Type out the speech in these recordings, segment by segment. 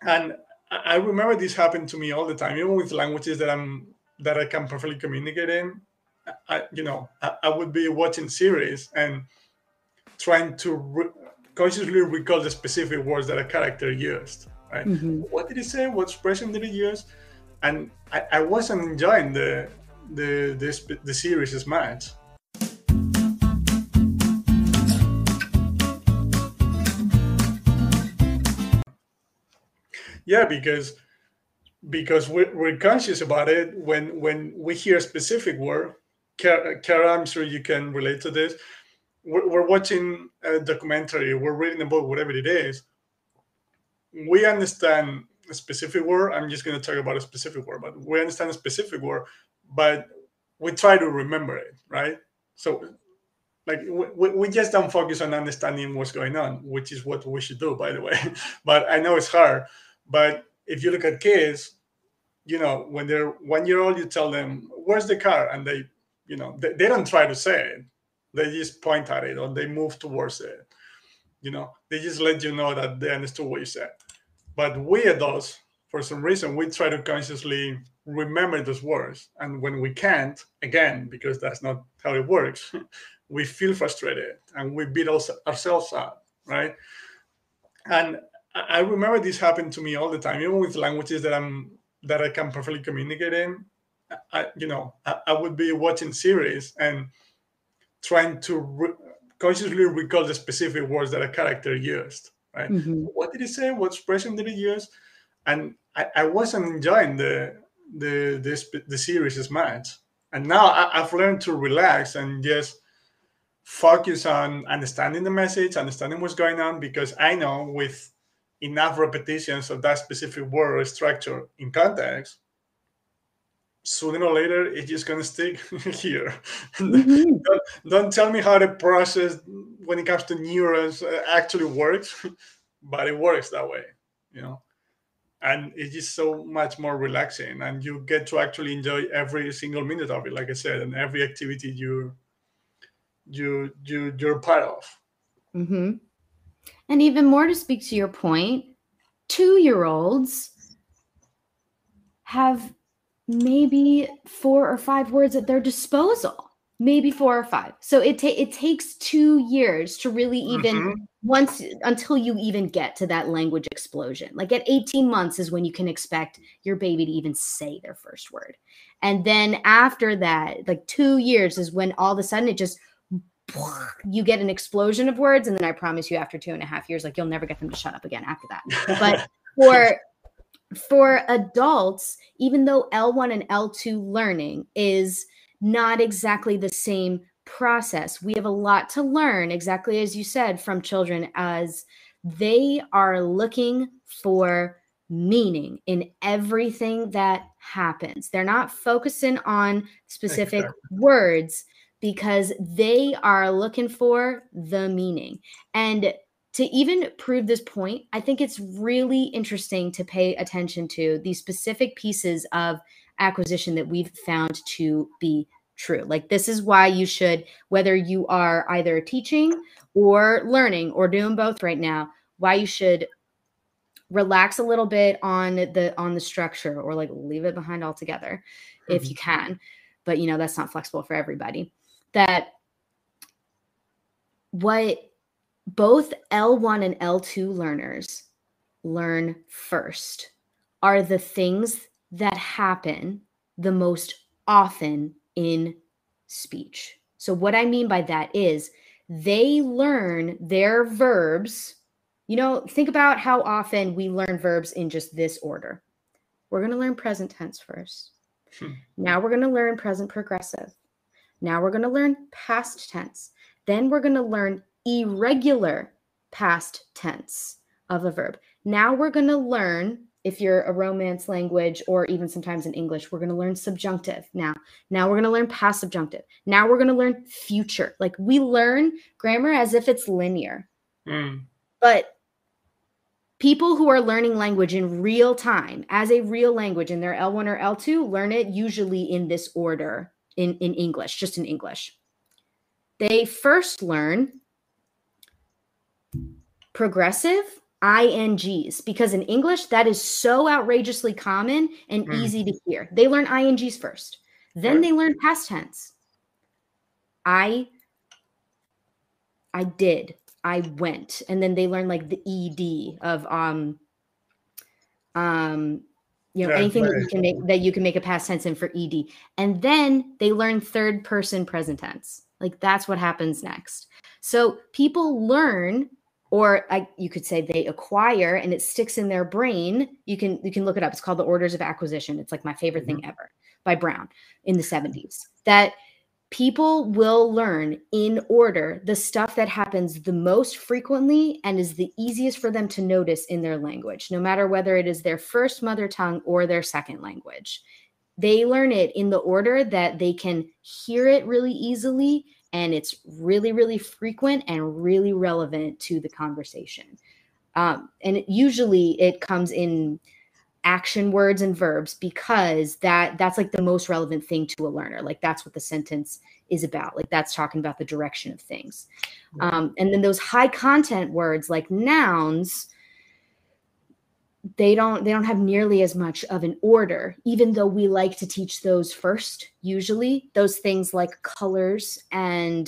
And I remember this happened to me all the time, even with languages that I can perfectly communicate in. I would be watching series and trying to consciously recall the specific words that a character used. Right? Hmm. What did he say? What expression did he use? And I wasn't enjoying the series as much. Yeah, because we're conscious about it when we hear a specific word. Kara, I'm sure you can relate to this. We're watching a documentary, we're reading a book, whatever it is. We understand a specific word. I'm just going to talk about a specific word, but we understand a specific word, but we try to remember it, right? So, like, we just don't focus on understanding what's going on, which is what we should do, by the way. But I know it's hard. But if you look at kids, when they're 1 year old, you tell them, "Where's the car?" And they don't try to say it. They just point at it or they move towards it. They just let you know that they understood what you said. But we adults, for some reason, we try to consciously remember those words. And when we can't, again, because that's not how it works, we feel frustrated and we beat ourselves up, right? And I remember this happened to me all the time, even with languages that I can perfectly communicate in. I would be watching series and trying to consciously recall the specific words that a character used. Right? Hmm. What did he say? What expression did he use? And I wasn't enjoying the series as much. And now I've learned to relax and just focus on understanding the message, understanding what's going on, because I know with enough repetitions of that specific word or structure in context, sooner or later it's just going to stick here. Hmm. Don't tell me how the process when it comes to neurons actually works, but it works that way, you know. And it's just so much more relaxing, and you get to actually enjoy every single minute of it, like I said, and every activity you're part of. Hmm. And even more to speak to your point, 2-year-olds have maybe 4 or 5 words at their disposal, maybe 4 or 5. So it takes 2 years to really even Hmm. once until you even get to that language explosion. Like at 18 months is when you can expect your baby to even say their first word. And then after that, like 2 years is when all of a sudden it just you get an explosion of words. And then I promise you after 2.5 years, like you'll never get them to shut up again after that. But for adults, even though L1 and L2 learning is not exactly the same process, we have a lot to learn, exactly as you said, from children, as they are looking for meaning in everything that happens. They're not focusing on specific Exactly. words because they are looking for the meaning. And to even prove this point, I think it's really interesting to pay attention to these specific pieces of acquisition that we've found to be true. Like, this is why you should, whether you are either teaching or learning or doing both right now, why you should relax a little bit on the structure, or like leave it behind altogether if you can. But that's not flexible for everybody. That what both L1 and L2 learners learn first are the things that happen the most often in speech. So, what I mean by that is they learn their verbs. Think about how often we learn verbs in just this order. We're going to learn present tense first. Now we're going to learn present progressive. Now we're going to learn past tense. Then we're going to learn irregular past tense of a verb. Now we're going to learn, if you're a Romance language or even sometimes in English, we're going to learn subjunctive. Now we're going to learn past subjunctive. Now we're going to learn future. Like, we learn grammar as if it's linear. But people who are learning language in real time as a real language in their L1 or L2 learn it usually in this order in English, just in English. They first learn progressive, INGs, because in English, that is so outrageously common and easy to hear. They learn INGs first, then they learn past tense. I did, I went, and then they learn like the ED of anything that you can make a past tense in for ED, and then they learn third person present tense. Like that's what happens next. So people learn, or you could say they acquire, and it sticks in their brain. You can look it up. It's called The Orders of Acquisition. It's like my favorite thing ever, by Brown in the 70s. That people will learn in order the stuff that happens the most frequently and is the easiest for them to notice in their language, no matter whether it is their first mother tongue or their second language. They learn it in the order that they can hear it really easily, and it's really, really frequent and really relevant to the conversation. And usually it comes in action words and verbs, because that's like the most relevant thing to a learner. Like that's what the sentence is about. Like that's talking about the direction of things. And then those high content words like nouns, they don't have nearly as much of an order, even though we like to teach those first. Usually those things like colors and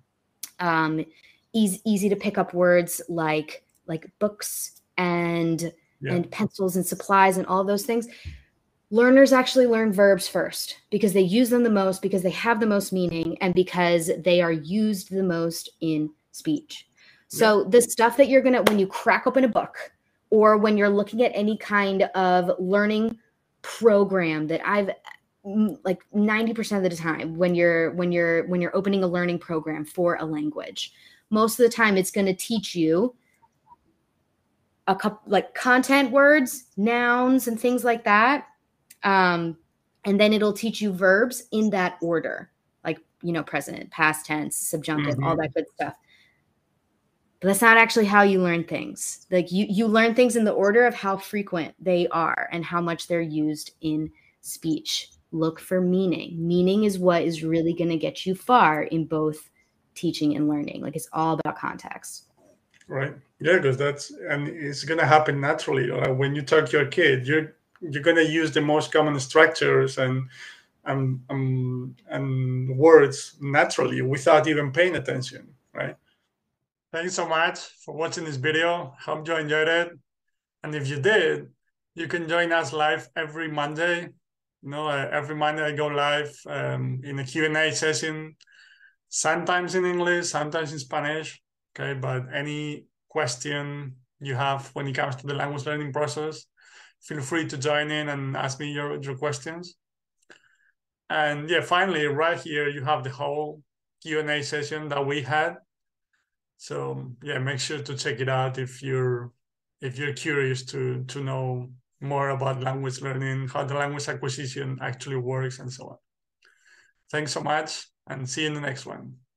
easy to pick up words like books and pencils and supplies and all those things. Learners actually learn verbs first, because they use them the most, because they have the most meaning, and because they are used the most in speech. So the stuff that you're when you crack open a book, or when you're looking at any kind of learning program, that I've like 90% of the time, when you're opening a learning program for a language, most of the time it's going to teach you a couple like content words, nouns, and things like that. And then it'll teach you verbs in that order, like, present, past tense, subjunctive, all that good stuff. But that's not actually how you learn things. Like you learn things in the order of how frequent they are and how much they're used in speech. Look for meaning. Meaning is what is really going to get you far in both teaching and learning. Like it's all about context. Right. Yeah, because it's going to happen naturally. When you talk to your kid, you're going to use the most common structures and words naturally without even paying attention, right? Thanks so much for watching this video. Hope you enjoyed it. And if you did, you can join us live every Monday. Every Monday I go live in a Q&A session, sometimes in English, sometimes in Spanish. Okay, but any question you have when it comes to the language learning process, feel free to join in and ask me your questions. And finally, right here, you have the whole Q&A session that we had. So make sure to check it out if you're curious to know more about language learning, how the language acquisition actually works, and so on. Thanks so much, and see you in the next one.